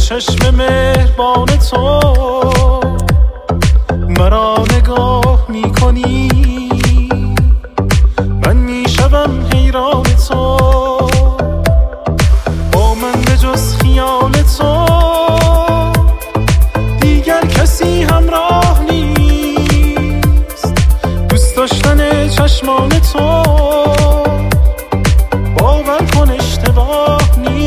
چشم مهربان تو مرا نگاه میکنی، من میشوم حیران تو. با من به جز خیال تو دیگر کسی همراه نیست. دوست داشتن چشمان تو باور کن اشتباه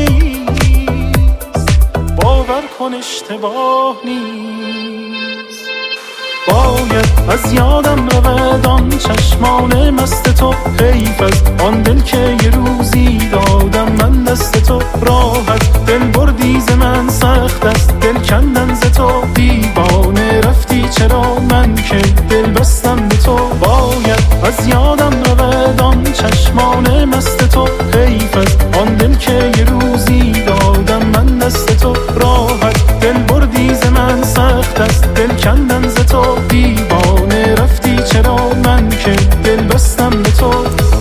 نیست، باور کن اشتباه نیست. باید از یادم رود آن چشمان مست تو، حیف از آن دل که یه روزی دادم من دست تو. راحت دل بردی ز من، سخت است دل کندن ز تو. دیوانه رفتی چرا من که دل بستم به تو. باید از یادم رود آن چشمان مست تو، حیف از آن دل که یه روزی دادم من دست تو. راحت دل بردی ز من، سخت است دل کندن ز تو. دیوانه رفتی چرا من که دل بستم به تو.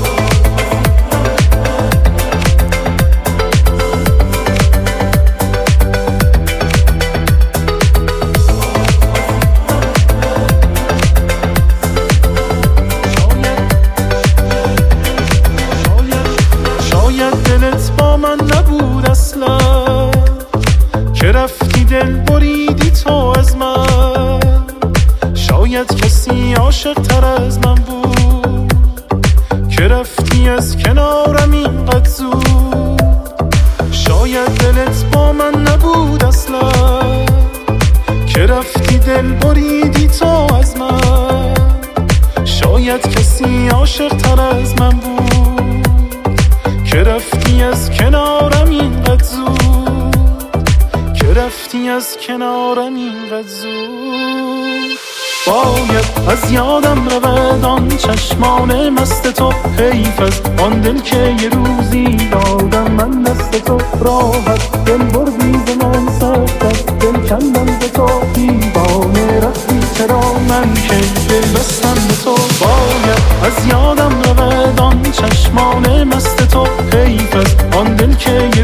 شاید دلت با من نبود اصلا که رفتی دل بریدی تو از من. شاید کسی عاشق تر از من بود که رفتی از کنارم اینقدر زود. شاید دلت با من نبود اصلا که رفتی دل بریدی تو از من. شاید کسی عاشق تر از من بود که رفتی از کنارم اینقدر زود، که رفتی از کنارم اینقدر زود. باید از یادم رود آن چشمان مست تو، حیف از آن دل که یه روزی دادم من دست تو. راحت دل بردی ز من، سخت از دل کندن ز تو. دیوانه رفتی چرا من که دل بستم به تو. باید از یادم رود آن چشمان مست تو، حیف از آن دل که